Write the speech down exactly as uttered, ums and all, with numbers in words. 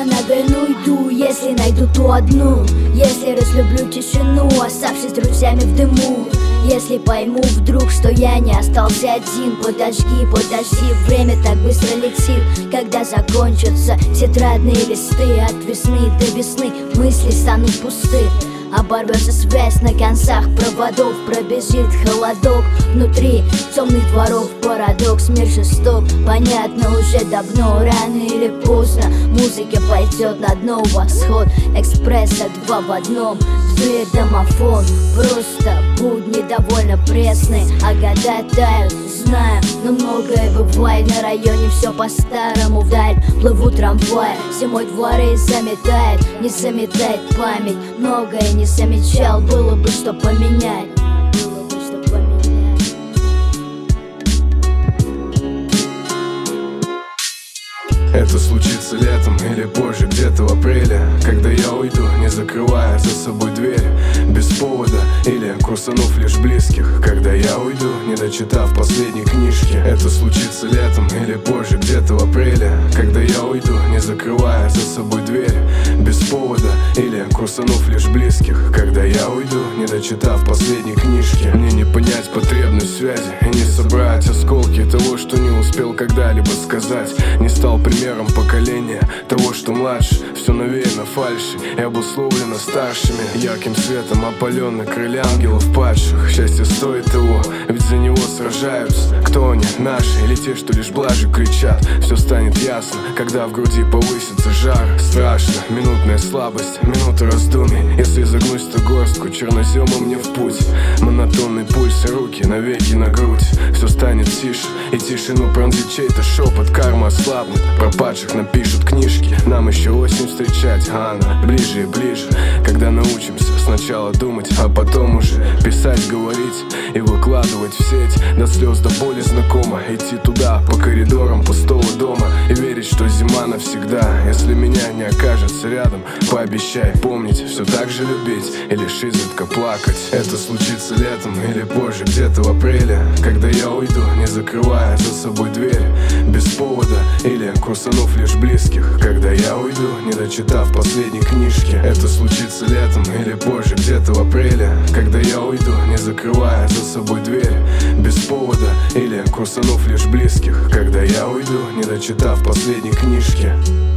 Я на войну иду, если найду ту одну. Если разлюблю тишину, оставшись с друзьями в дыму. Если пойму вдруг, что я не остался один. Подожди, подожди, время так быстро летит. Когда закончатся тетрадные листы, от весны до весны мысли станут пусты. Оборвется связь на концах проводов, пробежит холодок внутри темных дворов. Парадокс, мир жесток, понятно уже давно. Рано или поздно музыка пойдет на дно. Восход экспресса два в одном, в дверь домофон. Просто будни довольно пресные, а года тают, знаю, но многое бывает. На районе все по-старому, вдаль плывут трамваи. Зимой дворы заметает, не заметает память. Многое не замечал, было бы что поменять. Было бы что поменять. Это случится летом или позже, где-то в апреле, когда я уйду, не закрывая за собой дверь, без повода или курсанув лишь близких. Когда я уйду, не дочитав последней книжки. Это случится летом или позже, где-то в апреле, когда я уйду, не закрывая за собой дверь, без повода или курсанув лишь близких. Когда я уйду, не дочитав последней книжки. Мне не понять потребность связи и не собрать осколки того, что не успел когда-либо сказать. Не стал примером поколения того, что младше. Все навеяно фальши и обусловлено старшими. Ярким светом опалены крылья ангелов падших. Счастье стоит того, ведь за него сражаются. Кто они, наши или те, что лишь блажью кричат? Все станет ясно, когда в груди повысится жар. Страшно, минутная слабость, минута раздумий. Если загнусь то горстку чернозема мне в путь. Монотонный пульс и руки навеки на грудь. Все станет тише, и тишину пронзит чей-то шепот. Карма ослабнет, пропадших напишут книжки. Нам еще осень встречать, а она ближе и ближе. Когда научимся сначала думать, а потом уже писать, говорить и выкладывать в сеть. До слез, до боли знакомо идти туда по коридорам пустого дома и верить, что зима навсегда. Если меня не окажется рядом, пообещай помнить, все так же любить и лишь изредка плакать. Это случится летом или позже, где-то в апреле, когда я уйду, не закрывая за собой дверь, без повода или курсанув лишь близких. Когда я уйду, не дочитав последней книжки. Это случится летом или позже, где-то в апреле, когда я уйду, не закрывая за собой дверь, без повода или курсанув лишь близких. Когда я уйду, не дочитав последней книжки.